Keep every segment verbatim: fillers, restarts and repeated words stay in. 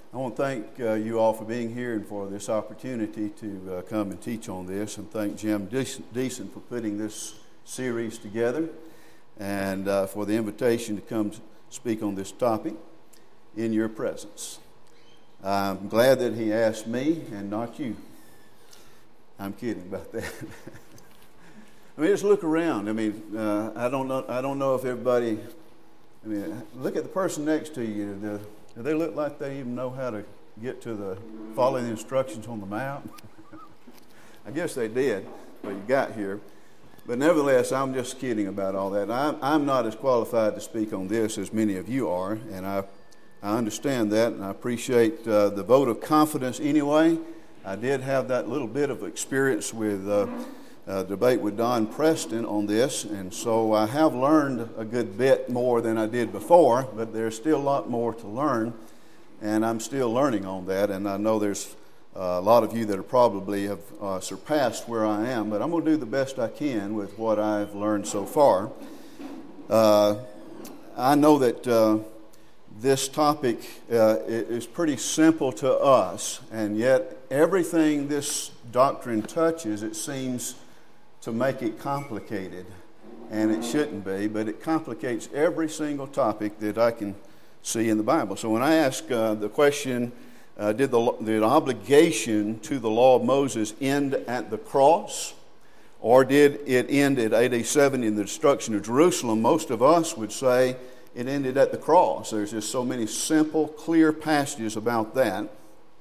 I want to thank uh, you all for being here and for this opportunity to uh, come and teach on this, and thank Jim Deason for putting this series together and uh, for the invitation to come speak on this topic in your presence. I'm glad that he asked me and not you. I'm kidding about that. I mean, just look around. I mean, uh, I don't know. I don't know if everybody. I mean, look at the person next to you. The, do they look like they even know how to get to the follow the instructions on the map? I guess they did, but you got here. But nevertheless, I'm just kidding about all that. I'm, I'm not as qualified to speak on this as many of you are, and I, I understand that, and I appreciate uh, the vote of confidence anyway. I did have that little bit of experience with uh, a debate with Don Preston on this, and so I have learned a good bit more than I did before, but there's still a lot more to learn, and I'm still learning on that, and I know there's uh, a lot of you that are probably have uh, surpassed where I am, but I'm going to do the best I can with what I've learned so far. Uh, I know that uh, this topic uh, is pretty simple to us, and yet everything this doctrine touches, it seems to make it complicated, and it shouldn't be, but it complicates every single topic that I can see in the Bible. So when I ask uh, the question, uh, did the, the obligation to the law of Moses end at the cross, or did it end at A D seventy in the destruction of Jerusalem? Most of us would say it ended at the cross. There's just so many simple, clear passages about that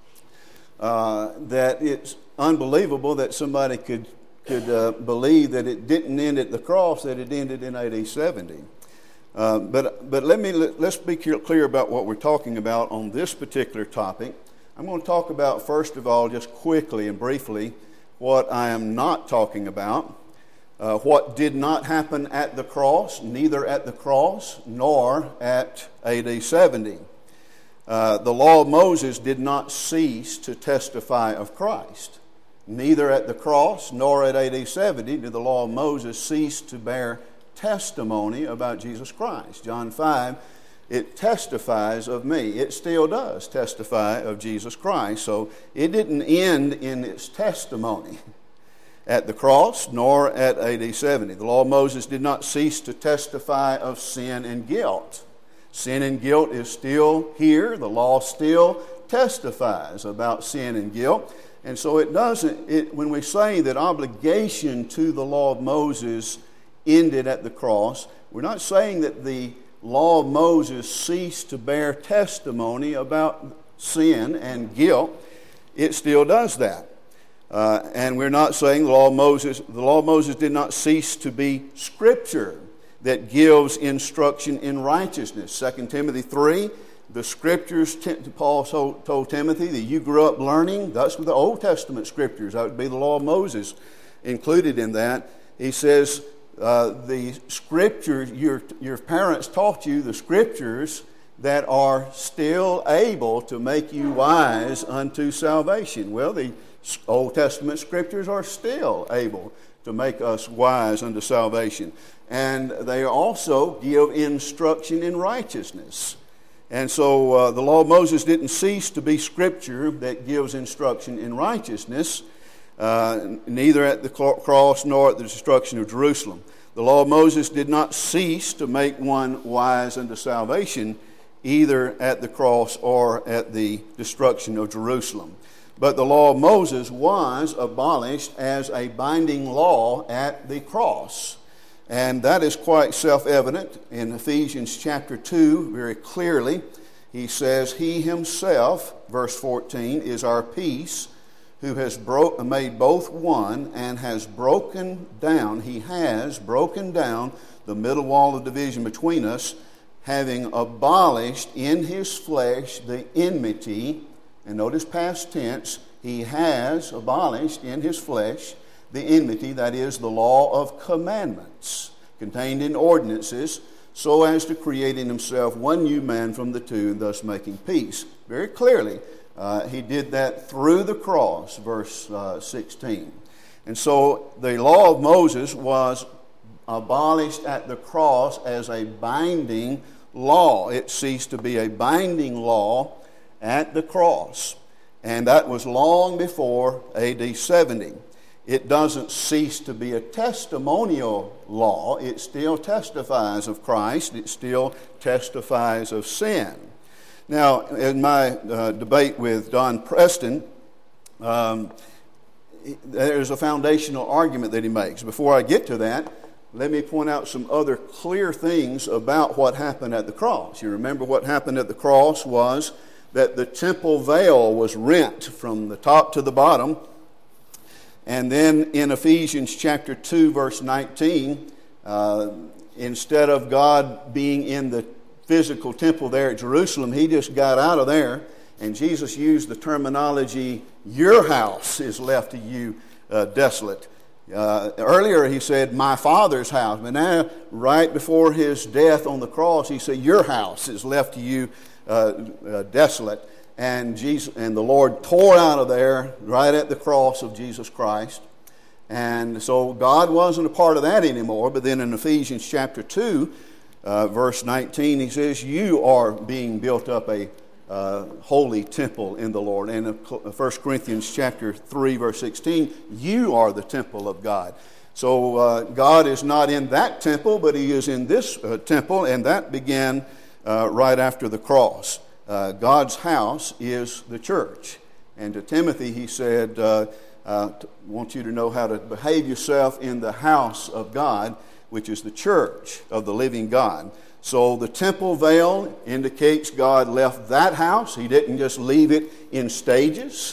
uh, that it's unbelievable that somebody could could uh, believe that it didn't end at the cross, that it ended in A D seventy. Uh, but but let me let, let's be clear about what we're talking about on this particular topic. I'm going to talk about, first of all, just quickly and briefly, what I am not talking about. Uh, what did not happen at the cross, neither at the cross nor at A D seventy. Uh, the law of Moses did not cease to testify of Christ. Neither at the cross nor at A D seventy did the law of Moses cease to bear testimony about Jesus Christ. John five, it testifies of me. It still does testify of Jesus Christ. So it didn't end in its testimony at the cross nor at A D seventy. The law of Moses did not cease to testify of sin and guilt. Sin and guilt is still here. The law still testifies about sin and guilt. And so it doesn't, it, when we say that obligation to the law of Moses ended at the cross, we're not saying that the law of Moses ceased to bear testimony about sin and guilt. It still does that. Uh, and we're not saying the law of Moses, the law of Moses did not cease to be Scripture that gives instruction in righteousness. Second Timothy three, the Scriptures, Paul told Timothy, that you grew up learning, that's the Old Testament Scriptures, that would be the law of Moses included in that. He says, uh, the Scriptures, your, your parents taught you the Scriptures that are still able to make you wise unto salvation. Well, the Old Testament Scriptures are still able to make us wise unto salvation. And they also give instruction in righteousness. And so uh, the law of Moses didn't cease to be Scripture that gives instruction in righteousness, uh, neither at the cross nor at the destruction of Jerusalem. The law of Moses did not cease to make one wise unto salvation, either at the cross or at the destruction of Jerusalem. But the law of Moses was abolished as a binding law at the cross. And that is quite self-evident in Ephesians chapter two, very clearly. He says, He Himself, verse fourteen, is our peace, who has bro- made both one and has broken down, He has broken down the middle wall of division between us, having abolished in His flesh the enmity. And notice past tense, He has abolished in His flesh the enmity, that is, the law of commandments contained in ordinances, so as to create in Himself one new man from the two, thus making peace. Very clearly, uh, He did that through the cross, verse uh, sixteen. And so the law of Moses was abolished at the cross as a binding law. It ceased to be a binding law at the cross. And that was long before A D seventy. It doesn't cease to be a testimonial law. It still testifies of Christ. It still testifies of sin. Now, in my uh, debate with Don Preston, um, there's a foundational argument that he makes. Before I get to that, let me point out some other clear things about what happened at the cross. You remember what happened at the cross was that the temple veil was rent from the top to the bottom. And then in Ephesians chapter two, verse nineteen, uh, instead of God being in the physical temple there at Jerusalem, he just got out of there, and Jesus used the terminology, your house is left to you uh, desolate. Uh, earlier he said, my Father's house, but now right before his death on the cross, he said, your house is left to you uh, uh, desolate. And Jesus and the Lord tore out of there right at the cross of Jesus Christ. And so God wasn't a part of that anymore. But then in Ephesians chapter two, uh, verse nineteen, he says, you are being built up a uh, holy temple in the Lord. And in First Corinthians chapter three, verse sixteen, you are the temple of God. So uh, God is not in that temple, but he is in this uh, temple, and that began uh, right after the cross. Uh, God's house is the church. And to Timothy he said, uh, uh, I want you to know how to behave yourself in the house of God, which is the church of the living God. So the temple veil indicates God left that house. He didn't just leave it in stages.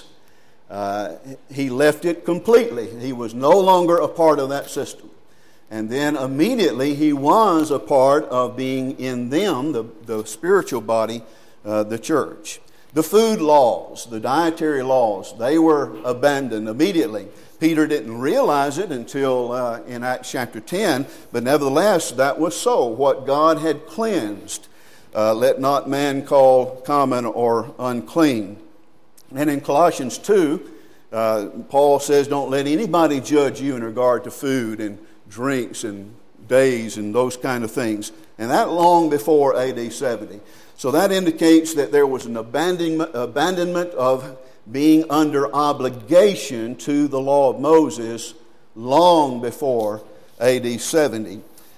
Uh, he left it completely. He was no longer a part of that system. And then immediately he was a part of being in them, the, the spiritual body, Uh, the church. The food laws, the dietary laws, they were abandoned immediately. Peter didn't realize it until uh, in Acts chapter ten, but nevertheless that was so. What God had cleansed, uh, let not man call common or unclean. And in Colossians two, uh, Paul says, don't let anybody judge you in regard to food and drinks and days and those kind of things. And that long before A D seventy. So that indicates that there was an abandonment, abandonment of being under obligation to the law of Moses long before A D seventy.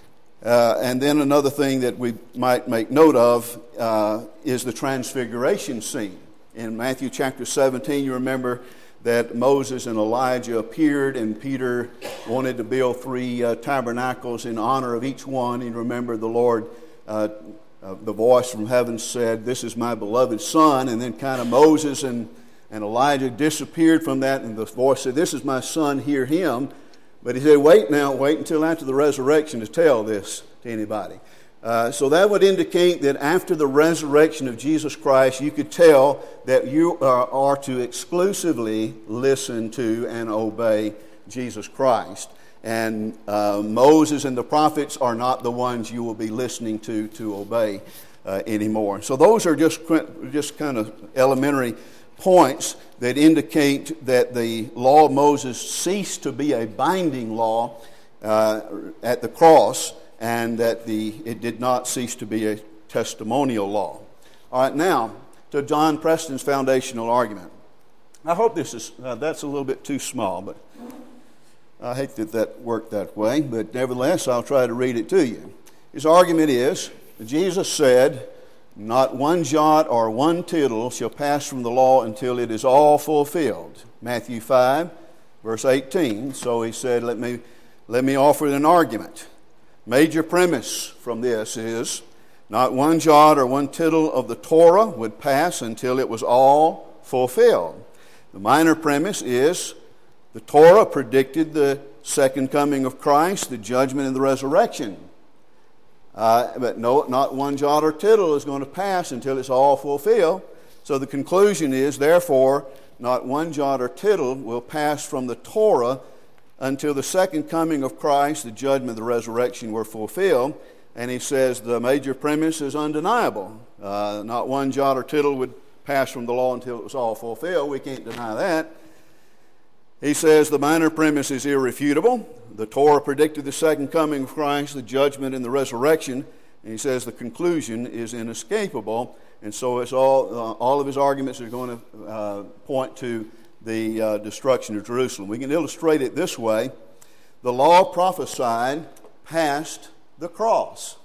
Uh, and then another thing that we might make note of uh, is the transfiguration scene. In Matthew chapter seventeen, you remember that Moses and Elijah appeared, and Peter wanted to build three uh, tabernacles in honor of each one. And remember the Lord uh, Uh, the voice from heaven said, this is my beloved son. And then kind of Moses and, and Elijah disappeared from that. And the voice said, this is my son, hear him. But he said, wait now, wait until after the resurrection to tell this to anybody. Uh, so that would indicate that after the resurrection of Jesus Christ, you could tell that you are, are to exclusively listen to and obey Jesus Christ. And uh, Moses and the prophets are not the ones you will be listening to to obey uh, anymore. So those are just just kind of elementary points that indicate that the law of Moses ceased to be a binding law uh, at the cross, and that the it did not cease to be a testimonial law. All right, now to John Preston's foundational argument. I hope this is uh, that's a little bit too small, but I hate that that worked that way, but nevertheless, I'll try to read it to you. His argument is, Jesus said, not one jot or one tittle shall pass from the law until it is all fulfilled. Matthew five, verse eighteen. So he said, let me, let me offer an argument. Major premise from this is, not one jot or one tittle of the Torah would pass until it was all fulfilled. The minor premise is, the Torah predicted the second coming of Christ, the judgment and the resurrection. Uh, but no, not one jot or tittle is going to pass until it's all fulfilled. So the conclusion is, therefore, not one jot or tittle will pass from the Torah until the second coming of Christ, the judgment and the resurrection were fulfilled. And he says the major premise is undeniable. Uh, not one jot or tittle would pass from the law until it was all fulfilled. We can't deny that. He says the minor premise is irrefutable. The Torah predicted the second coming of Christ, the judgment and the resurrection. And he says the conclusion is inescapable, and so it's all, uh, all of his arguments are going to uh, point to the uh, destruction of Jerusalem. We can illustrate it this way. The law prophesied past the cross.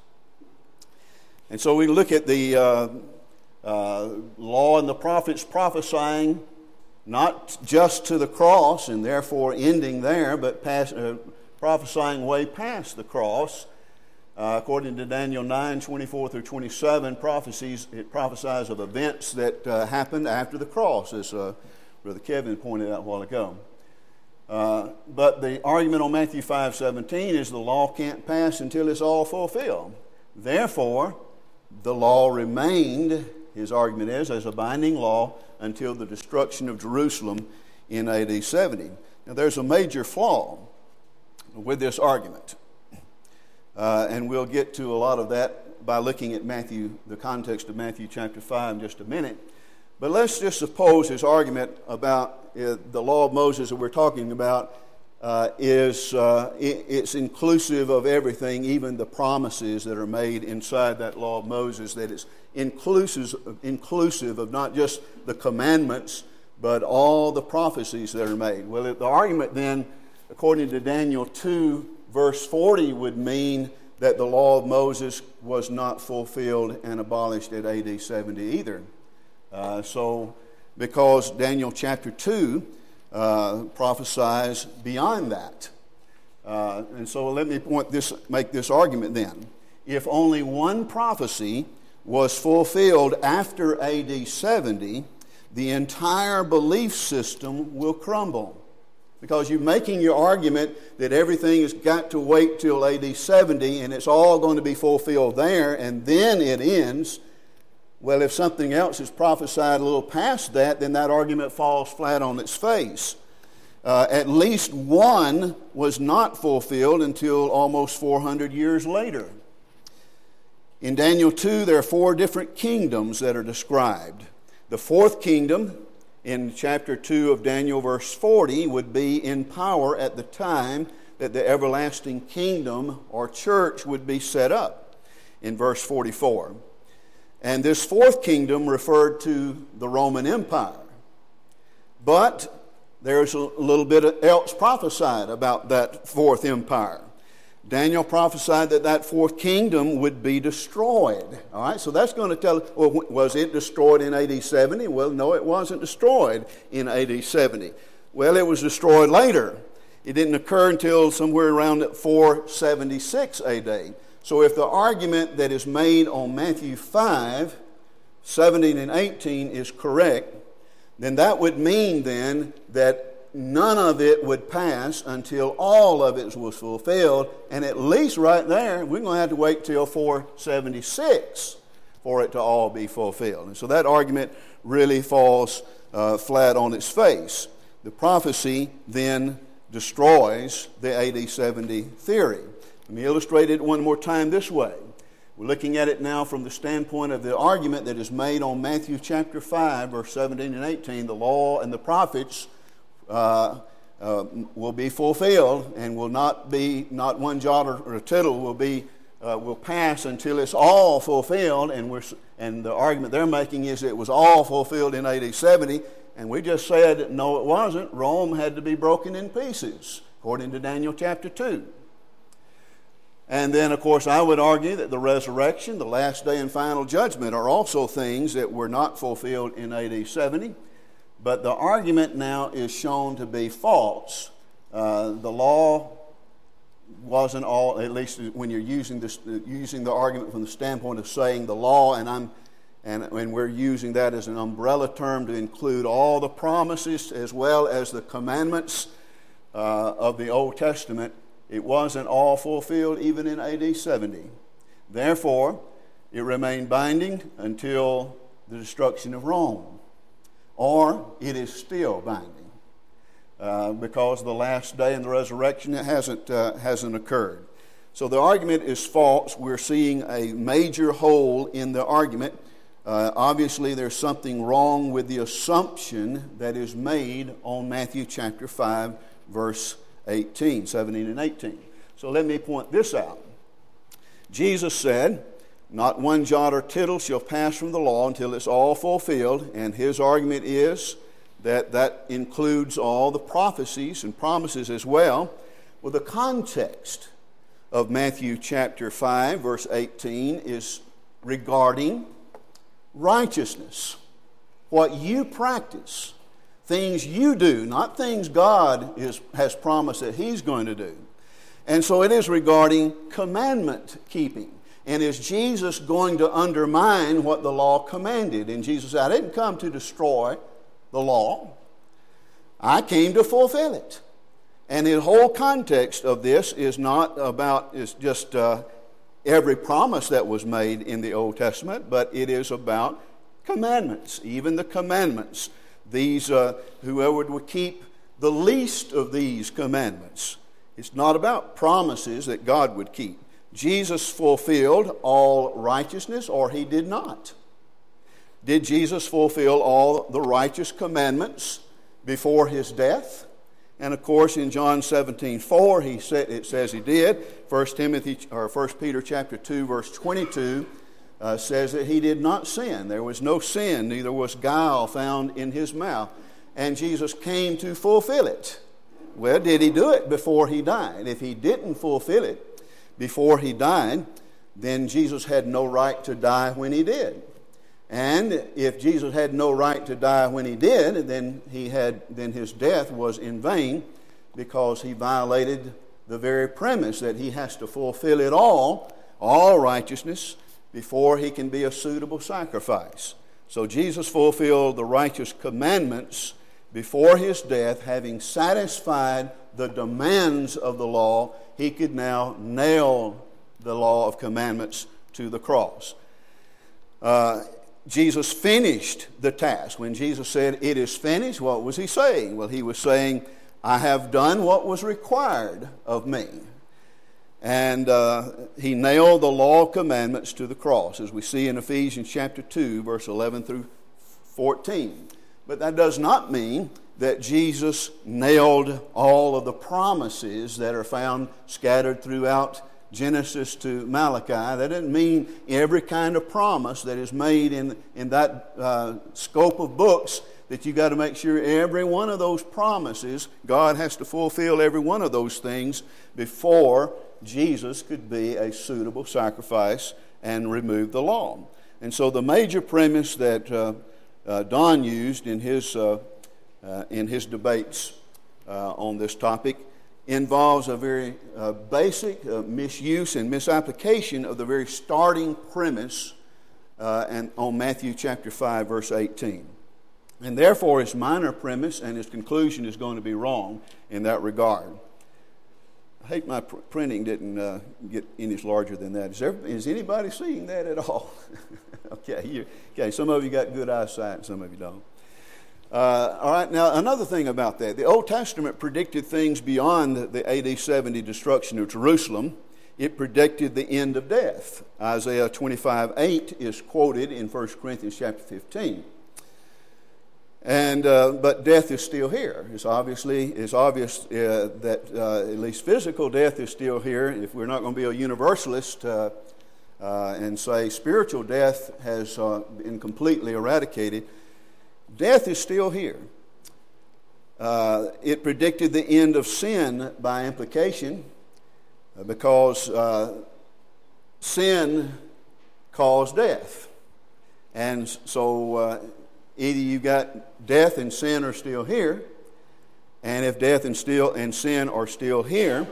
And so we look at the uh, uh, law and the prophets prophesying not just to the cross and therefore ending there, but past, uh, prophesying way past the cross. Uh, according to Daniel nine, twenty-four through twenty-seven, prophecies, it prophesies of events that uh, happened after the cross, as uh, Brother Kevin pointed out a while ago. Uh, but the argument on Matthew five seventeen is the law can't pass until it's all fulfilled. Therefore, the law remained, his argument is, as a binding law until the destruction of Jerusalem in A D seventy. Now, there's a major flaw with this argument. Uh, and we'll get to a lot of that by looking at Matthew, the context of Matthew chapter five in just a minute. But let's just suppose his argument about uh, the law of Moses that we're talking about uh, is uh, it, it's inclusive of everything, even the promises that are made inside that law of Moses, that it's inclusive, inclusive of not just the commandments, but all the prophecies that are made. Well, the argument then, according to Daniel two, verse forty, would mean that the law of Moses was not fulfilled and abolished at A D seventy either. Uh, so, because Daniel chapter two uh, prophesies beyond that. Uh, and so let me point this, make this argument then. If only one prophecy was fulfilled after A D seventy, the entire belief system will crumble. Because you're making your argument that everything has got to wait till A D seventy and it's all going to be fulfilled there and then it ends. Well, if something else is prophesied a little past that, then that argument falls flat on its face. Uh, at least one was not fulfilled until almost four hundred years later. In Daniel two, there are four different kingdoms that are described. The fourth kingdom, in chapter two of Daniel, verse forty, would be in power at the time that the everlasting kingdom or church would be set up, in verse forty-four. And this fourth kingdom referred to the Roman Empire. But there's a little bit else prophesied about that fourth empire. Daniel prophesied that that fourth kingdom would be destroyed. All right, so that's going to tell, well, was it destroyed in A D seventy? Well, no, it wasn't destroyed in A D seventy. Well, it was destroyed later. It didn't occur until somewhere around four seventy-six A D. So if the argument that is made on Matthew five, seventeen and eighteen is correct, then that would mean then that none of it would pass until all of it was fulfilled, and at least right there, we're going to have to wait till four seventy-six for it to all be fulfilled. And so that argument really falls uh, flat on its face. The prophecy then destroys the A D seventy theory. Let me illustrate it one more time this way. We're looking at it now from the standpoint of the argument that is made on Matthew chapter five, verse seventeen and eighteen. The law and the prophets uh, uh, will be fulfilled and will not be, not one jot or a tittle will be, uh, will pass until it's all fulfilled. And we're, and the argument they're making is it was all fulfilled in A D seventy. And we just said, no, it wasn't. Rome had to be broken in pieces, according to Daniel chapter two. And then, of course, I would argue that the resurrection, the last day and final judgment are also things that were not fulfilled in A D seventy. But the argument now is shown to be false. Uh, the law wasn't all, at least when you're using this, using the argument from the standpoint of saying the law, and I'm and, and we're using that as an umbrella term to include all the promises as well as the commandments uh, of the Old Testament. It wasn't all fulfilled even in A D seventy. Therefore, it remained binding until the destruction of Rome. Or it is still binding uh, because the last day and the resurrection it hasn't, uh, hasn't occurred. So the argument is false. We're seeing a major hole in the argument. Uh, obviously, there's something wrong with the assumption that is made on Matthew chapter five, verse eighteen, seventeen and eighteen. So let me point this out. Jesus said, not one jot or tittle shall pass from the law until it's all fulfilled. And his argument is that that includes all the prophecies and promises as well. Well, the context of Matthew chapter five, verse eighteen, is regarding righteousness. What you practice, things you do, not things God is, has promised that He's going to do. And so it is regarding commandment keeping. And is Jesus going to undermine what the law commanded? And Jesus said, I didn't come to destroy the law. I came to fulfill it. And the whole context of this is not about, is just uh, every promise that was made in the Old Testament, but it is about commandments, even the commandments. These, uh, whoever would keep the least of these commandments. It's not about promises that God would keep. Jesus fulfilled all righteousness, or He did not. Did Jesus fulfill all the righteous commandments before His death? And of course, in John seventeen four, he said, it says He did. First Timothy or First Peter chapter two, verse twenty-two uh, says that He did not sin. There was no sin, neither was guile found in His mouth. And Jesus came to fulfill it. Well, did He do it before He died? If He didn't fulfill it before He died, then Jesus had no right to die when He did. And if Jesus had no right to die when He did, then he had then His death was in vain, because He violated the very premise that He has to fulfill it all, all righteousness, before He can be a suitable sacrifice. So Jesus fulfilled the righteous commandments before His death. Having satisfied the demands of the law, He could now nail the law of commandments to the cross. Uh, Jesus finished the task. When Jesus said, it is finished, what was He saying? Well, He was saying, I have done what was required of me. And uh, He nailed the law of commandments to the cross, as we see in Ephesians chapter two, verse eleven through fourteen. But that does not mean that Jesus nailed all of the promises that are found scattered throughout Genesis to Malachi. That doesn't mean every kind of promise that is made in, in that uh, scope of books that you got to make sure every one of those promises, God has to fulfill every one of those things before Jesus could be a suitable sacrifice and remove the law. And so the major premise that uh, uh, Don used in his, uh, uh, in his debates uh, on this topic involves a very uh, basic uh, misuse and misapplication of the very starting premise uh, and on Matthew chapter five, verse eighteen. And therefore, his minor premise and his conclusion is going to be wrong in that regard. I hate my pr- printing didn't uh, get any larger than that. Is, there, is anybody seeing that at all? okay, you, okay, some of you got good eyesight and some of you don't. Uh, all right, now another thing about that. The Old Testament predicted things beyond the A D seventy destruction of Jerusalem. It predicted the end of death. Isaiah twenty-five eight is quoted in First Corinthians chapter fifteen. And uh, but death is still here. It's obviously it's obvious uh, that uh, at least physical death is still here. If we're not going to be a universalist uh, uh, and say spiritual death has uh, been completely eradicated, death is still here. Uh, it predicted the end of sin by implication, uh, because uh, sin caused death, and so. Uh, Either you've got death and sin are still here, and if death and still and sin are still here,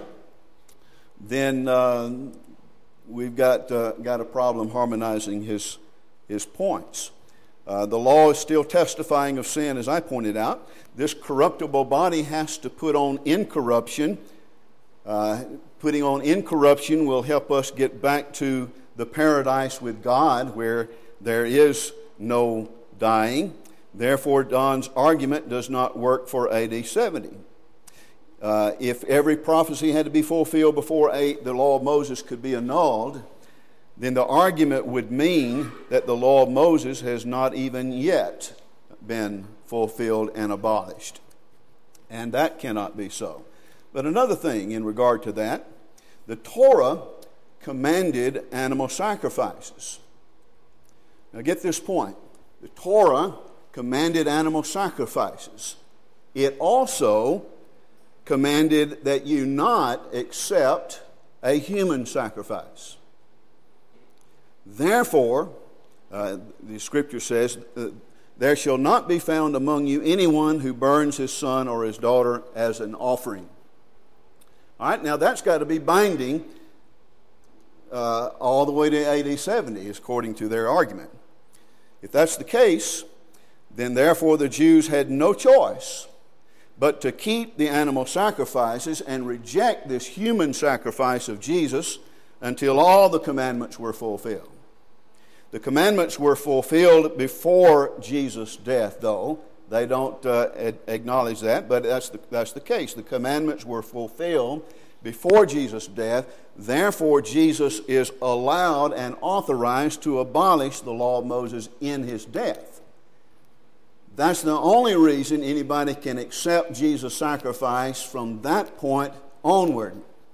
then uh, we've got uh, got a problem harmonizing his his points. Uh, the law is still testifying of sin, as I pointed out. This corruptible body has to put on incorruption. Uh, putting on incorruption will help us get back to the paradise with God, where there is no dying. Therefore, Don's argument does not work for A D seventy. Uh, if every prophecy had to be fulfilled before eight, the law of Moses could be annulled, then the argument would mean that the law of Moses has not even yet been fulfilled and abolished. And that cannot be so. But another thing in regard to that, the Torah commanded animal sacrifices. Now get this point. The Torah commanded animal sacrifices. It also commanded that you not accept a human sacrifice. Therefore, uh, the Scripture says, uh, there shall not be found among you anyone who burns his son or his daughter as an offering. All right, now that's got to be binding uh, all the way to A D seventy, according to their argument. If that's the case, then therefore the Jews had no choice but to keep the animal sacrifices and reject this human sacrifice of Jesus until all the commandments were fulfilled. The commandments were fulfilled before Jesus' death, though. They don't uh, acknowledge that, but that's the, that's the case. The commandments were fulfilled before Jesus' death. Therefore, Jesus is allowed and authorized to abolish the law of Moses in his death. That's the only reason anybody can accept Jesus' sacrifice from that point onward.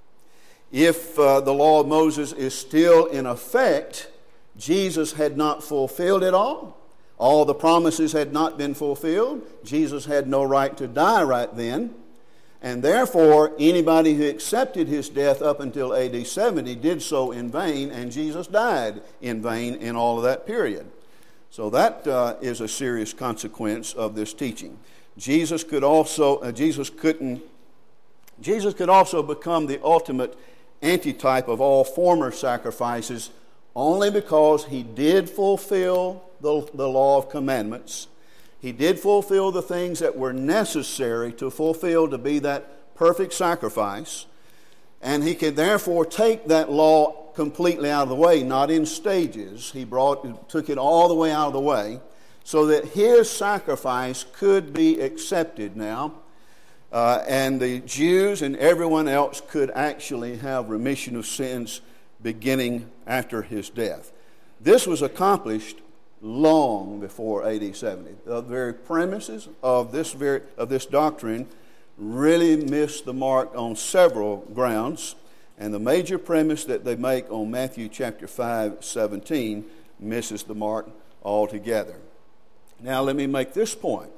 If uh, the law of Moses is still in effect, Jesus had not fulfilled it all. All the promises had not been fulfilled. Jesus had no right to die right then. And therefore, anybody who accepted his death up until A D seventy did so in vain, and Jesus died in vain in all of that period. So that uh, is a serious consequence of this teaching. Jesus could also, uh, Jesus couldn't, Jesus could also become the ultimate antitype of all former sacrifices only because he did fulfill the, the law of commandments. He did fulfill the things that were necessary to fulfill to be that perfect sacrifice. And he could therefore take that law completely out of the way, not in stages. He brought, took it all the way out of the way so that his sacrifice could be accepted now. Uh, and the Jews and everyone else could actually have remission of sins beginning after his death. This was accomplished long before A D seventy. The very premises of this very of this doctrine really missed the mark on several grounds, and the major premise that they make on Matthew chapter five, seventeen misses the mark altogether. Now let me make this point.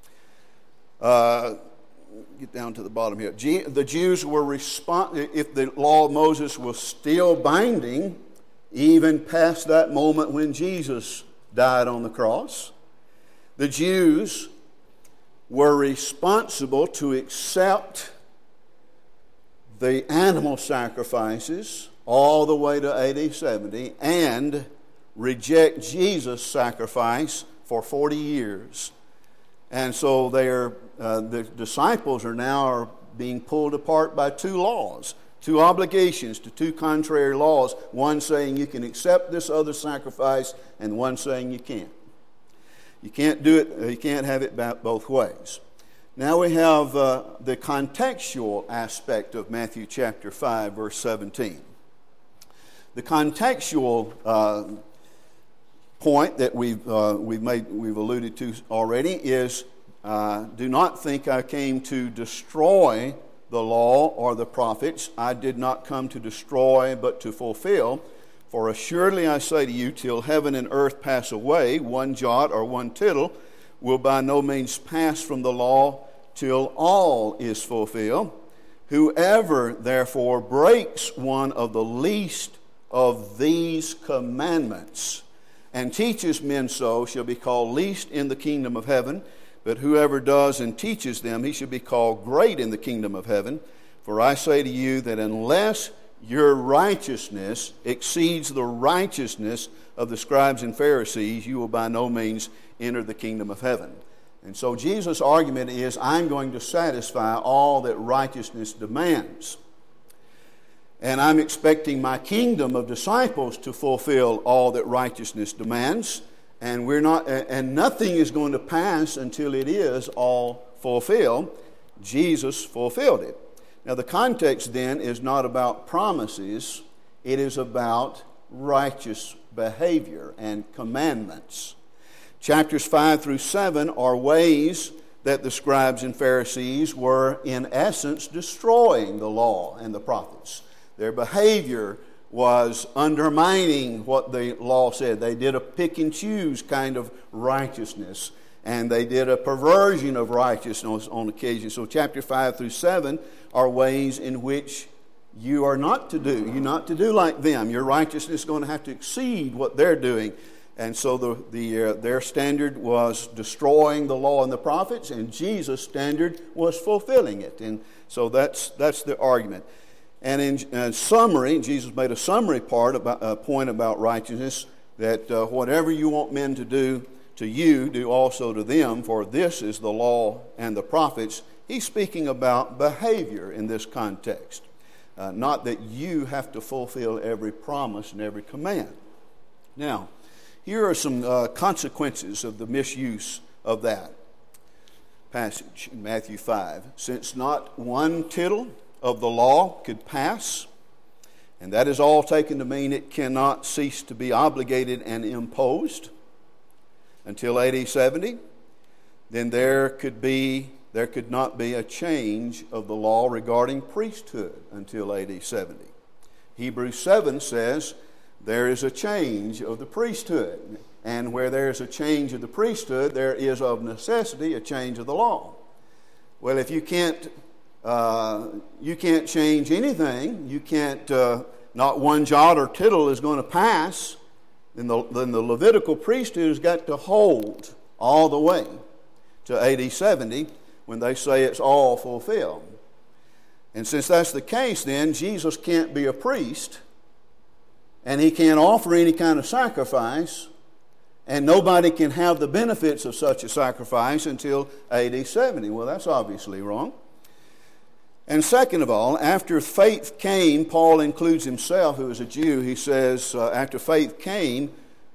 Uh, get down to the bottom here. G- the Jews were respond- if the law of Moses was still binding, even past that moment when Jesus died on the cross, the Jews were responsible to accept the animal sacrifices all the way to A D seventy and reject Jesus' sacrifice for forty years. And so they're, uh, the disciples are now are being pulled apart by two laws, two obligations to two contrary laws, one saying you can accept this other sacrifice and one saying you can't. You can't do it, you can't have it both ways. Now we have uh, the contextual aspect of Matthew chapter five, verse seventeen. The contextual uh, point that we've uh, we've made we've alluded to already is uh, do not think I came to destroy the law or the prophets. I did not come to destroy but to fulfill. For assuredly I say to you, till heaven and earth pass away, one jot or one tittle will by no means pass from the law till all is fulfilled. Whoever therefore breaks one of the least of these commandments and teaches men so shall be called least in the kingdom of heaven. But whoever does and teaches them, he shall be called great in the kingdom of heaven. For I say to you that unless your righteousness exceeds the righteousness of the scribes and Pharisees, you will by no means enter the kingdom of heaven. And so Jesus' argument is, I'm going to satisfy all that righteousness demands. And I'm expecting my kingdom of disciples to fulfill all that righteousness demands. And we're not, and nothing is going to pass until it is all fulfilled. Jesus fulfilled it. Now the context then is not about promises, it is about righteous behavior and commandments. Chapters five through seven are ways that the scribes and Pharisees were in essence destroying the law and the prophets. Their behavior was undermining what the law said. They did a pick and choose kind of righteousness, and they did a perversion of righteousness on occasion. So chapter five through seven are ways in which you are not to do. You're not to do like them. Your righteousness is going to have to exceed what they're doing. And so the, the, uh, their standard was destroying the law and the prophets, and Jesus' standard was fulfilling it. And so that's, that's the argument. And in uh, summary, Jesus made a summary part about a uh, point about righteousness, that uh, whatever you want men to do to you, do also to them, for this is the law and the prophets. He's speaking about behavior in this context. Uh, not that you have to fulfill every promise and every command. Now, here are some uh, consequences of the misuse of that passage in Matthew five. Since not one tittle of the law could pass, and that is all taken to mean it cannot cease to be obligated and imposed until A D seventy, then there could be there could not be a change of the law regarding priesthood until A D seventy. Hebrews seven says there is a change of the priesthood, and where there is a change of the priesthood, there is of necessity a change of the law. Well, if you can't uh, you can't change anything, you can't uh, not one jot or tittle is going to pass, then the, then the Levitical priesthood has got to hold all the way to A D seventy when they say it's all fulfilled. And since that's the case, then Jesus can't be a priest, and he can't offer any kind of sacrifice, and nobody can have the benefits of such a sacrifice until A D seventy. Well, that's obviously wrong. And second of all, after faith came, Paul includes himself, who is a Jew. He says, uh, after faith came,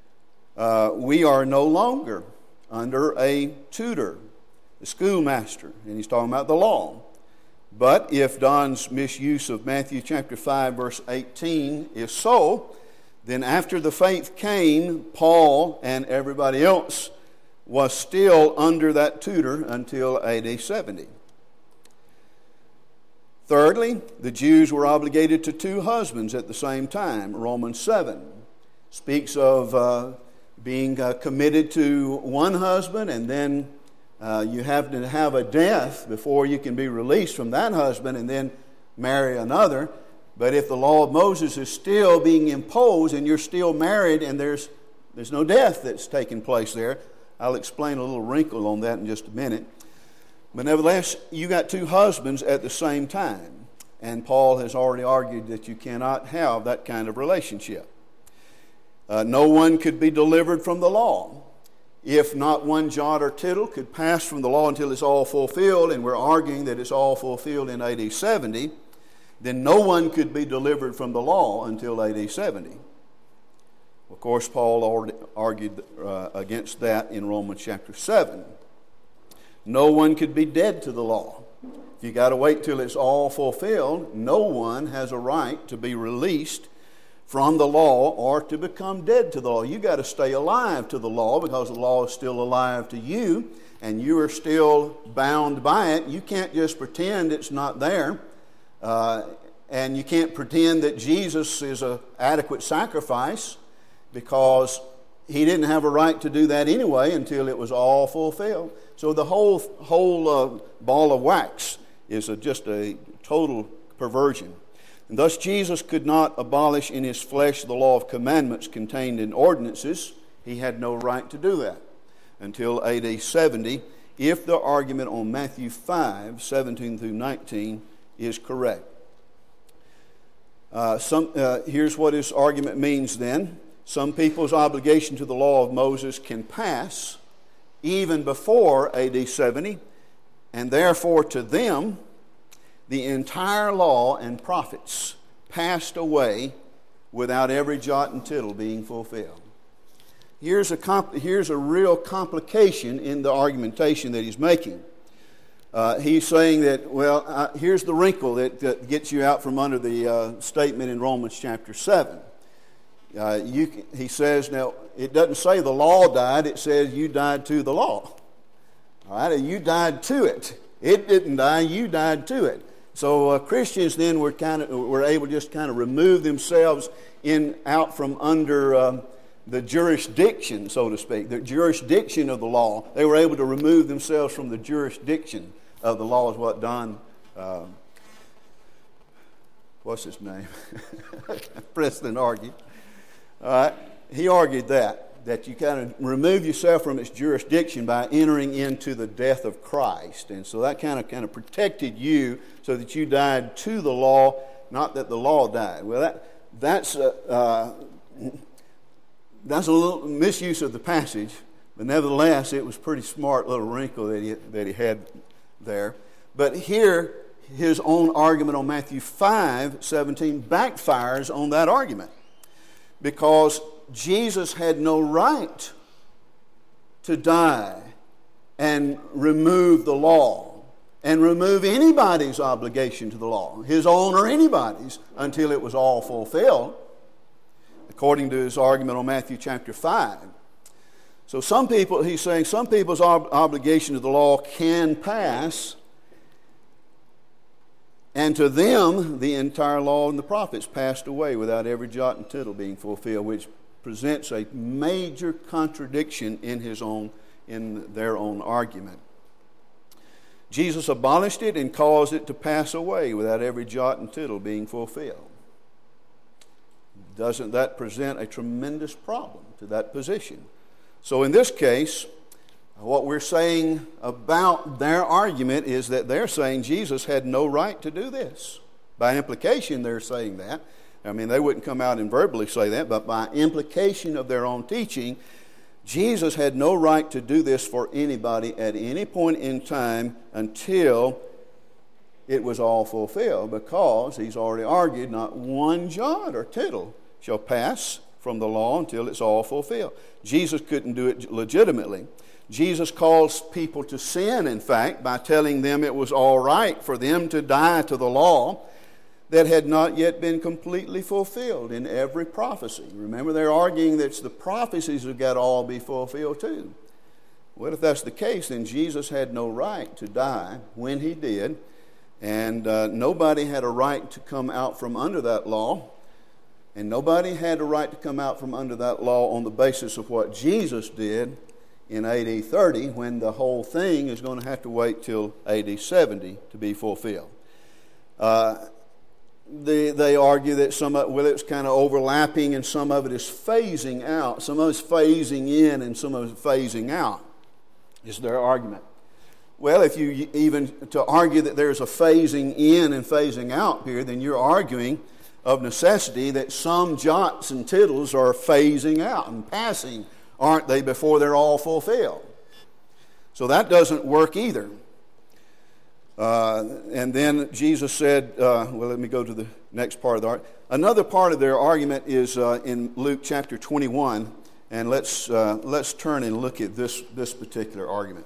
uh, we are no longer under a tutor, a schoolmaster. And he's talking about the law. But if Don's misuse of Matthew chapter five, verse eighteen is so, then after the faith came, Paul and everybody else was still under that tutor until A D seventy. Thirdly, the Jews were obligated to two husbands at the same time. Romans seven speaks of uh, being uh, committed to one husband, and then uh, you have to have a death before you can be released from that husband and then marry another. But if the law of Moses is still being imposed and you're still married and there's, there's no death that's taking place there, I'll explain a little wrinkle on that in just a minute. But nevertheless, you got two husbands at the same time. And Paul has already argued that you cannot have that kind of relationship. Uh, no one could be delivered from the law. If not one jot or tittle could pass from the law until it's all fulfilled, and we're arguing that it's all fulfilled in A D seventy, then no one could be delivered from the law until A D seventy. Of course, Paul already argued uh, against that in Romans chapter seven. No one could be dead to the law. If you got to wait till it's all fulfilled, no one has a right to be released from the law or to become dead to the law. You got to stay alive to the law because the law is still alive to you, and you are still bound by it. You can't just pretend it's not there, uh, and you can't pretend that Jesus is an adequate sacrifice, because he didn't have a right to do that anyway until it was all fulfilled. So the whole whole uh, ball of wax is a, just a total perversion. And thus Jesus could not abolish in his flesh the law of commandments contained in ordinances. He had no right to do that until A D seventy, if the argument on Matthew five, seventeen through nineteen is correct. Uh, some, uh, here's what his argument means then. Some people's obligation to the law of Moses can pass even before A D seventy, and therefore to them the entire law and prophets passed away without every jot and tittle being fulfilled. Here's a, compl- here's a real complication in the argumentation that he's making. Uh, he's saying that, well, uh, here's the wrinkle that, that gets you out from under the uh, statement in Romans chapter seven. Uh, you, he says, now, it doesn't say the law died, it says you died to the law. All right, you died to it. It didn't die, you died to it. So uh, Christians then were kind of were able to just kind of remove themselves in out from under um, the jurisdiction, so to speak, the jurisdiction of the law. They were able to remove themselves from the jurisdiction of the law, is what Don, uh, what's his name? Preston argued. All right, he argued that. that you kind of remove yourself from its jurisdiction by entering into the death of Christ. And so that kind of kind of protected you so that you died to the law, not that the law died. Well, that that's a, uh, that's a little misuse of the passage, but nevertheless, it was a pretty smart little wrinkle that he, that he had there. But here, his own argument on Matthew five seventeen backfires on that argument, because Jesus had no right to die and remove the law and remove anybody's obligation to the law, his own or anybody's, until it was all fulfilled, according to his argument on Matthew chapter five. So some people, he's saying, some people's ob- obligation to the law can pass, and to them the entire law and the prophets passed away without every jot and tittle being fulfilled, which presents a major contradiction in his own, in their own argument. Jesus abolished it and caused it to pass away without every jot and tittle being fulfilled. Doesn't that present a tremendous problem to that position? So in this case, what we're saying about their argument is that they're saying Jesus had no right to do this. By implication, they're saying that. I mean, they wouldn't come out and verbally say that, but by implication of their own teaching, Jesus had no right to do this for anybody at any point in time until it was all fulfilled, because he's already argued not one jot or tittle shall pass from the law until it's all fulfilled. Jesus couldn't do it legitimately. Jesus calls people to sin, in fact, by telling them it was all right for them to die to the law that had not yet been completely fulfilled in every prophecy. Remember, they're arguing that it's the prophecies that got to all be fulfilled too. Well, if that's the case, then Jesus had no right to die when he did, and uh, nobody had a right to come out from under that law, and nobody had a right to come out from under that law on the basis of what Jesus did in A D thirty, when the whole thing is going to have to wait till A D seventy to be fulfilled. Uh, They, they argue that some of well, it's kind of overlapping and some of it is phasing out. Some of it's phasing in and some of it's phasing out, is their argument. Well, if you even to argue that there's a phasing in and phasing out period, then you're arguing of necessity that some jots and tittles are phasing out and passing, aren't they, before they're all fulfilled. So that doesn't work either. Uh, and then Jesus said, uh, well, let me go to the next part of the argument. Another part of their argument is uh, in Luke chapter twenty-one, and let's uh, let's turn and look at this, this particular argument.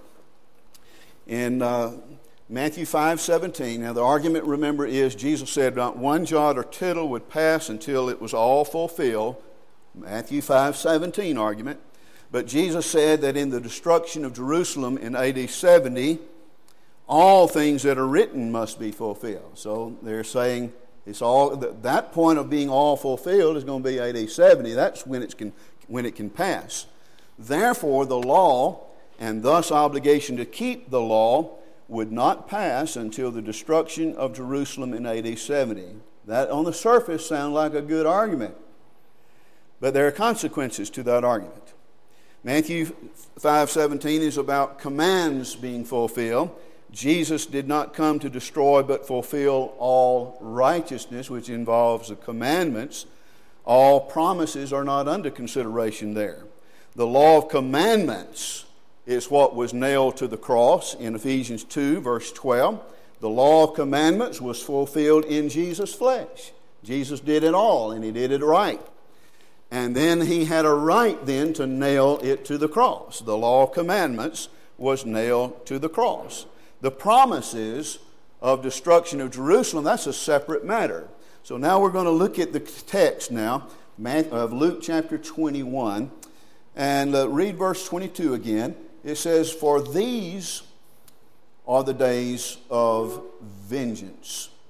In uh, Matthew five seventeen, now the argument, remember, is Jesus said not one jot or tittle would pass until it was all fulfilled. Matthew five seventeen argument. But Jesus said that in the destruction of Jerusalem in A D seventy, all things that are written must be fulfilled. So they're saying it's all that point of being all fulfilled is going to be A D seventy. That's when it can when it can pass. Therefore, the law, and thus obligation to keep the law, would not pass until the destruction of Jerusalem in A D seventy. That on the surface sounds like a good argument, but there are consequences to that argument. Matthew five seventeen is about commands being fulfilled. Jesus did not come to destroy but fulfill all righteousness, which involves the commandments. All promises are not under consideration there. The law of commandments is what was nailed to the cross in Ephesians two, verse twelve. The law of commandments was fulfilled in Jesus' flesh. Jesus did it all, and he did it right. And then he had a right then to nail it to the cross. The law of commandments was nailed to the cross. The promises of destruction of Jerusalem, that's a separate matter. So now we're going to look at the text now of Luke chapter twenty-one, and uh, read verse twenty-two again. It says, "For these are the days of vengeance."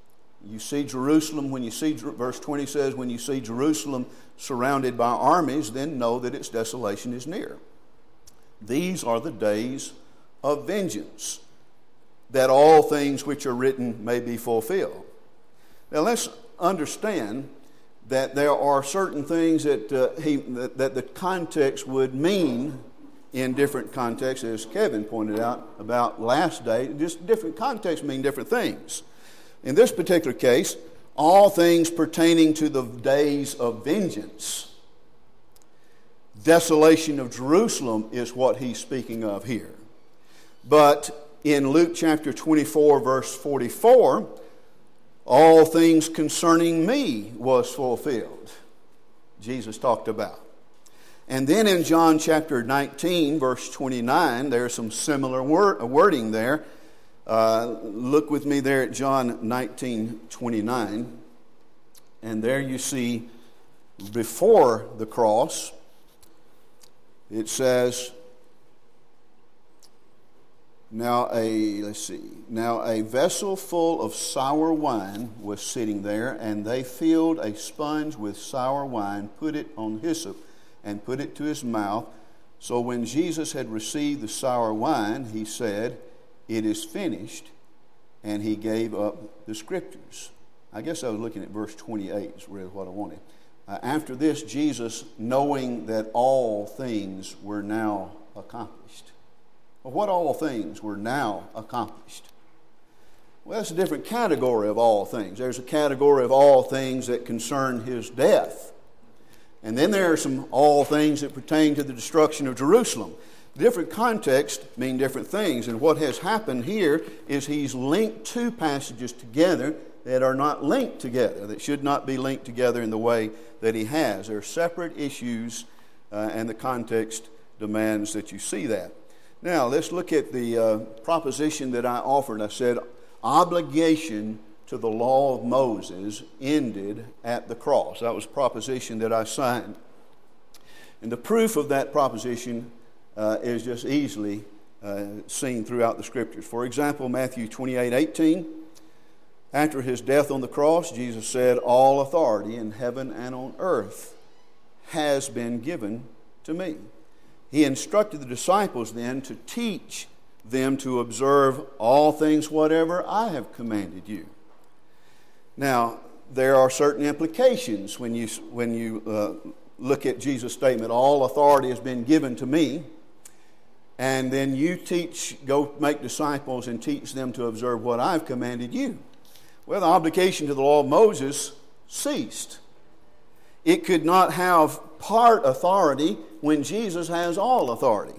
You see Jerusalem, when you see, verse twenty says, when you see Jerusalem surrounded by armies, then know that its desolation is near. These are the days of vengeance, that all things which are written may be fulfilled. Now let's understand that there are certain things that, uh, he, that, that the context would mean in different contexts, as Kevin pointed out about last day. Just different contexts mean different things. In this particular case, all things pertaining to the days of vengeance, desolation of Jerusalem is what he's speaking of here. But in Luke chapter twenty-four, verse forty-four, all things concerning me was fulfilled, Jesus talked about. And then in John chapter nineteen, verse twenty-nine, there's some similar word, wording there. Uh, look with me there at John nineteen twenty-nine. And there you see, before the cross, it says, Now a, let's see, now a vessel full of sour wine was sitting there, and they filled a sponge with sour wine, put it on hyssop, and put it to his mouth. So when Jesus had received the sour wine, he said, It is finished, and he gave up the scriptures. I guess I was looking at verse twenty-eight is really what I wanted. Uh, after this, Jesus, knowing that all things were now accomplished. Well, what all things were now accomplished? Well, that's a different category of all things. There's a category of all things that concern his death. And then there are some all things that pertain to the destruction of Jerusalem. Different contexts mean different things. And what has happened here is he's linked two passages together that are not linked together, that should not be linked together in the way that he has. They're separate issues, uh, and the context demands that you see that. Now, let's look at the uh, proposition that I offered. I said, obligation to the law of Moses ended at the cross. That was a proposition that I signed. And the proof of that proposition uh, is just easily uh, seen throughout the Scriptures. For example, Matthew twenty-eight eighteen, after his death on the cross, Jesus said, all authority in heaven and on earth has been given to me. He instructed the disciples then to teach them to observe all things whatever I have commanded you. Now, there are certain implications when you, when you uh, look at Jesus' statement, all authority has been given to me, and then you teach, go make disciples and teach them to observe what I've commanded you. Well, the obligation to the law of Moses ceased. It could not have part authority when Jesus has all authority.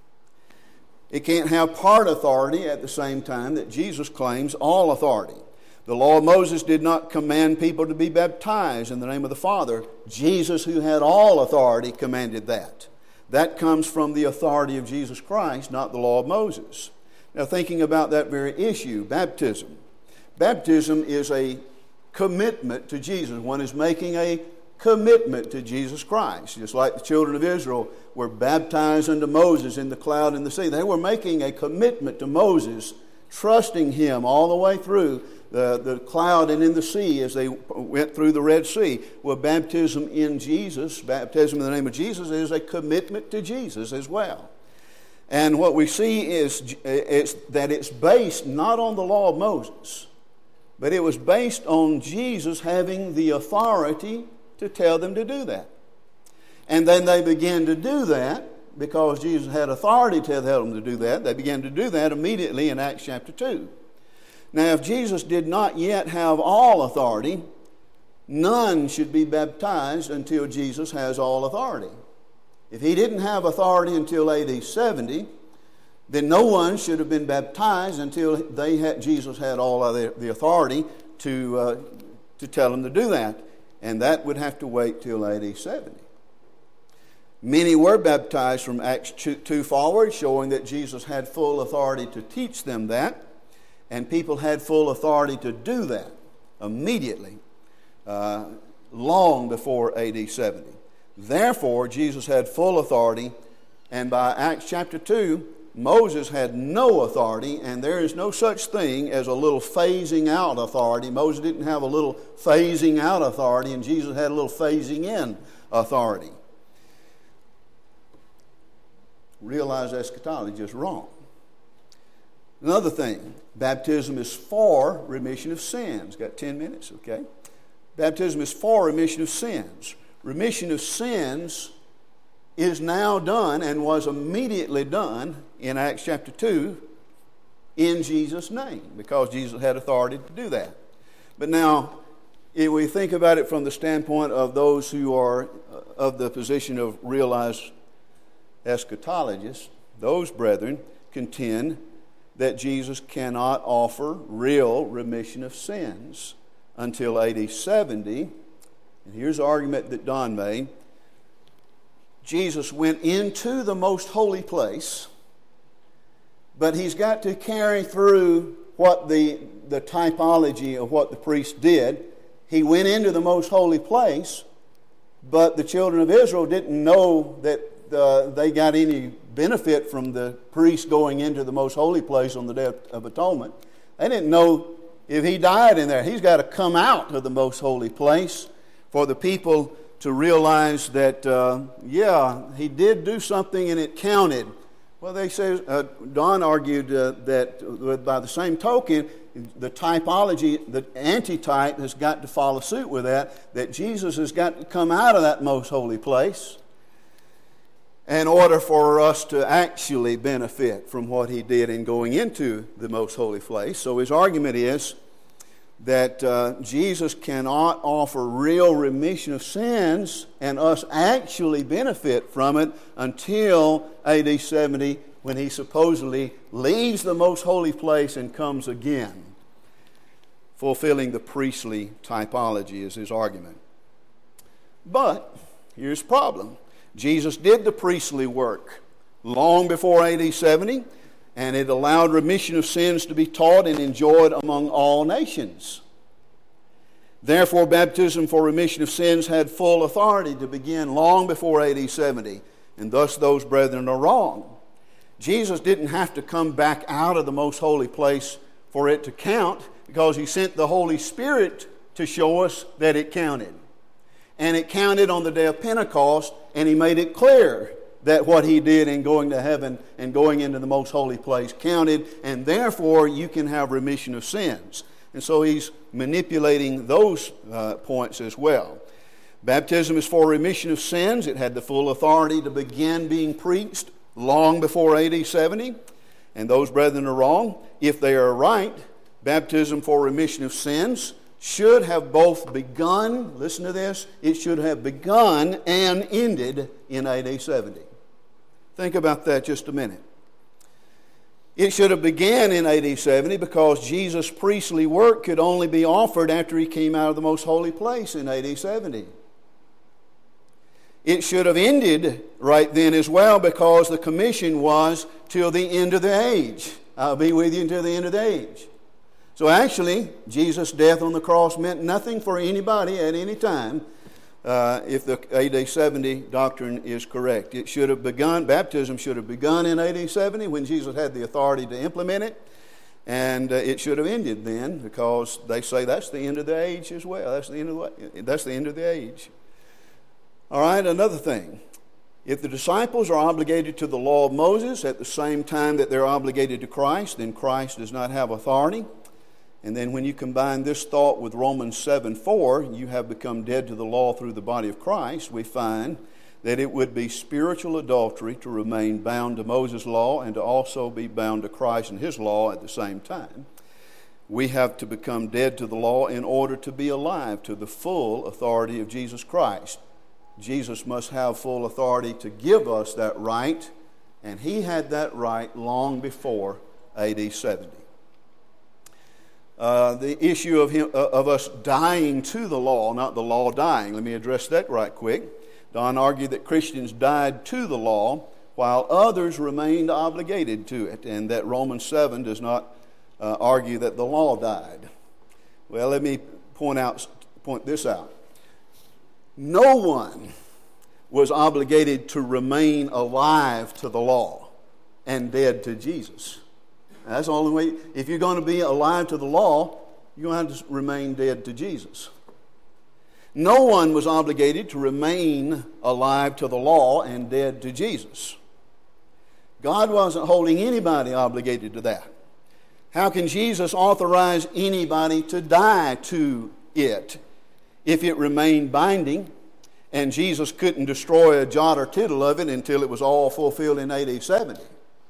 It can't have part authority at the same time that Jesus claims all authority. The law of Moses did not command people to be baptized in the name of the Father. Jesus, who had all authority, commanded that. That comes from the authority of Jesus Christ, not the law of Moses. Now, thinking about that very issue, baptism. Baptism is a commitment to Jesus. One is making a commitment to Jesus Christ. Just like the children of Israel were baptized unto Moses in the cloud and the sea. They were making a commitment to Moses, trusting him all the way through the, the cloud and in the sea as they went through the Red Sea. Well, baptism in Jesus, baptism in the name of Jesus, is a commitment to Jesus as well. And what we see is, is that it's based not on the law of Moses, but it was based on Jesus having the authority to tell them to do that. And then they began to do that because Jesus had authority to tell them to do that. They began to do that immediately in Acts chapter two. Now, if Jesus did not yet have all authority, none should be baptized until Jesus has all authority. If he didn't have authority until A D seventy, then no one should have been baptized until they had, Jesus had all of the, the authority to, uh, to tell them to do that. And that would have to wait till A D seventy. Many were baptized from Acts two forward, showing that Jesus had full authority to teach them that. And people had full authority to do that immediately, uh, long before A D seventy. Therefore, Jesus had full authority, and by Acts chapter two, Moses had no authority, and there is no such thing as a little phasing out authority. Moses didn't have a little phasing out authority, and Jesus had a little phasing in authority. Realize eschatology is wrong. Another thing, baptism is for remission of sins. Got ten minutes, okay? Baptism is for remission of sins. Remission of sins is now done and was immediately done in Acts chapter two in Jesus' name, because Jesus had authority to do that. But now, if we think about it from the standpoint of those who are of the position of realized eschatologists, those brethren contend that Jesus cannot offer real remission of sins until A D seventy. And here's the argument that Don made. Jesus went into the most holy place, but he's got to carry through what the, the typology of what the priest did. He went into the most holy place, but the children of Israel didn't know that uh, they got any benefit from the priest going into the most holy place on the Day of Atonement. They didn't know if he died in there. He's got to come out of the most holy place for the people to realize that, uh, yeah, he did do something and it counted. Well, they say, uh, Don argued uh, that uh, by the same token, the typology, the antitype has got to follow suit with that, that Jesus has got to come out of that most holy place in order for us to actually benefit from what he did in going into the most holy place. So his argument is that uh, Jesus cannot offer real remission of sins and us actually benefit from it until A D seventy, when he supposedly leaves the most holy place and comes again, fulfilling the priestly typology is his argument. But here's the problem. Jesus did the priestly work long before A D seventy, and it allowed remission of sins to be taught and enjoyed among all nations. Therefore, baptism for remission of sins had full authority to begin long before A D seventy, and thus those brethren are wrong. Jesus didn't have to come back out of the most holy place for it to count, because he sent the Holy Spirit to show us that it counted. And it counted on the day of Pentecost, and he made it clear that what he did in going to heaven and going into the most holy place counted, and therefore you can have remission of sins. And so he's manipulating those uh, points as well. Baptism is for remission of sins. It had the full authority to begin being preached long before A D seventy, and those brethren are wrong. If they are right, baptism for remission of sins should have both begun, listen to this, it should have begun and ended in A D seventy. Think about that just a minute. It should have began in A D seventy because Jesus' priestly work could only be offered after he came out of the most holy place in A D seventy. It should have ended right then as well, because the commission was till the end of the age. I'll be with you until the end of the age. So actually, Jesus' death on the cross meant nothing for anybody at any time, uh, if the A D seventy doctrine is correct. It should have begun, baptism should have begun in A D seventy when Jesus had the authority to implement it, and uh, it should have ended then, because they say that's the end of the age as well. That's the end of the, that's the end of the age. All right, another thing. If the disciples are obligated to the law of Moses at the same time that they're obligated to Christ, then Christ does not have authority. And then when you combine this thought with Romans seven four, you have become dead to the law through the body of Christ, we find that it would be spiritual adultery to remain bound to Moses' law and to also be bound to Christ and his law at the same time. We have to become dead to the law in order to be alive to the full authority of Jesus Christ. Jesus must have full authority to give us that right, and he had that right long before A D seventy. Uh, the issue of, him, uh, of us dying to the law, not the law dying. Let me address that right quick. Don argued that Christians died to the law while others remained obligated to it, and that Romans seven does not uh, argue that the law died. Well, let me point out, point this out. No one was obligated to remain alive to the law. and dead to Jesus. That's the only way. If you're going to be alive to the law, you're going to have to remain dead to Jesus. No one was obligated to remain alive to the law and dead to Jesus. God wasn't holding anybody obligated to that. How can Jesus authorize anybody to die to it if it remained binding and Jesus couldn't destroy a jot or tittle of it until it was all fulfilled in A D seventy?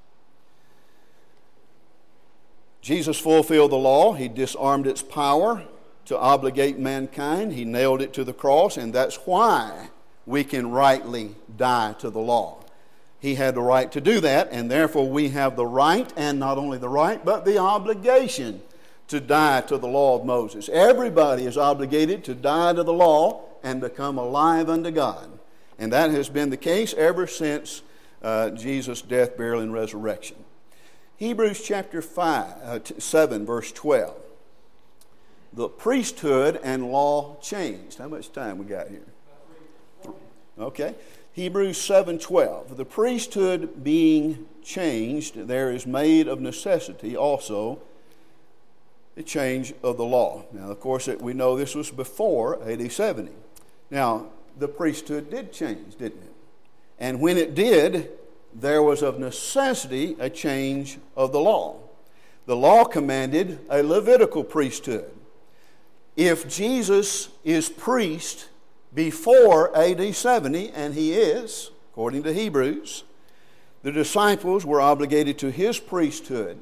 Jesus fulfilled the law. He disarmed its power to obligate mankind. He nailed it to the cross, and that's why we can rightly die to the law. He had the right to do that, and therefore we have the right, and not only the right, but the obligation to die to the law of Moses. Everybody is obligated to die to the law and become alive unto God. And that has been the case ever since uh, Jesus' death, burial, and resurrection. Hebrews chapter five, uh, seven, verse twelve. The priesthood and law changed. How much time we got here? Okay. Hebrews seven twelve. The priesthood being changed, there is made of necessity also the change of the law. Now, of course, we know this was before A D seventy. Now, the priesthood did change, didn't it? And when it did, there was of necessity a change of the law. The law commanded a Levitical priesthood. If Jesus is priest before A D seventy, and he is, according to Hebrews, the disciples were obligated to his priesthood.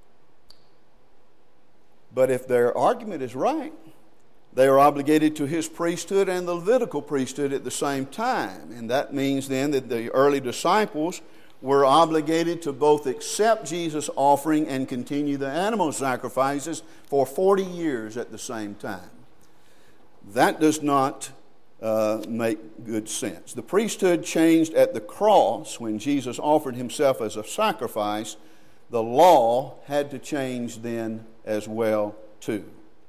But if their argument is right, they are obligated to his priesthood and the Levitical priesthood at the same time. And that means then that the early disciples were obligated to both accept Jesus' offering and continue the animal sacrifices for forty years at the same time. That does not uh, make good sense. The priesthood changed at the cross when Jesus offered himself as a sacrifice. The law had to change then as well too.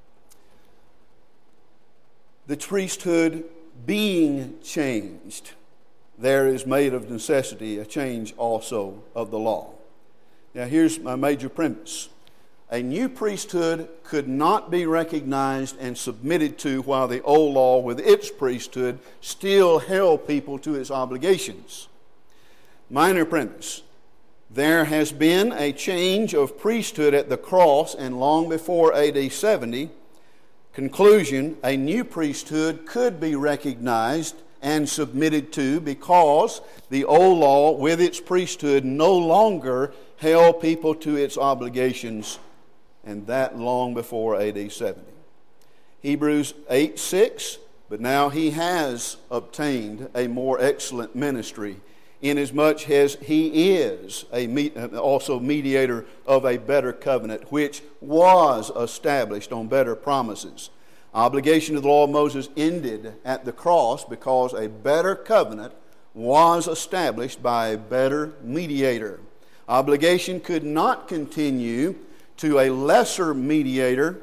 The priesthood being changed, there is made of necessity a change also of the law. Now here's my major premise. A new priesthood could not be recognized and submitted to while the old law with its priesthood still held people to its obligations. Minor premise. There has been a change of priesthood at the cross and long before A D seventy. Conclusion, a new priesthood could be recognized and submitted to because the old law with its priesthood no longer held people to its obligations, and that long before A D seventy. Hebrews eight six, but now he has obtained a more excellent ministry, inasmuch as he is a also mediator of a better covenant, which was established on better promises. Obligation of the law of Moses ended at the cross because a better covenant was established by a better mediator. Obligation could not continue to a lesser mediator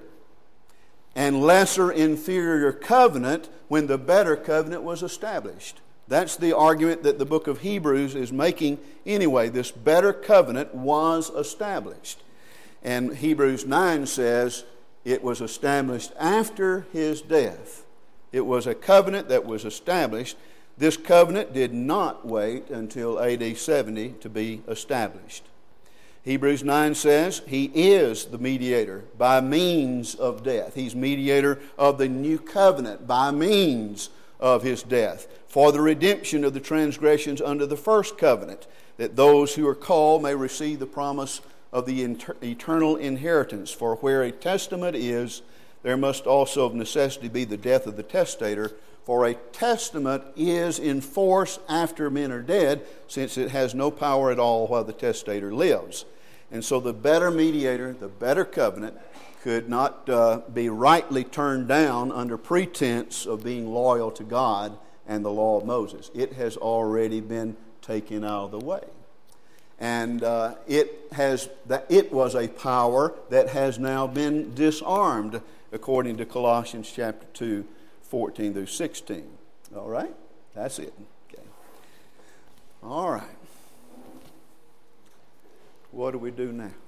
and lesser inferior covenant when the better covenant was established. That's the argument that the book of Hebrews is making anyway. This better covenant was established. And Hebrews nine says it was established after his death. It was a covenant that was established. This covenant did not wait until A D seventy to be established. Hebrews nine says he is the mediator by means of death. He's mediator of the new covenant by means of his death for the redemption of the transgressions under the first covenant, that those who are called may receive the promise of the inter- eternal inheritance. For where a testament is, there must also of necessity be the death of the testator. For a testament is in force after men are dead, since it has no power at all while the testator lives. And so the better mediator, the better covenant, could not uh, be rightly turned down under pretense of being loyal to God and the law of Moses. It has already been taken out of the way. And uh, it has that it was a power that has now been disarmed, according to Colossians chapter two, fourteen through sixteen. All right? That's it. Okay. All right. what do we do now?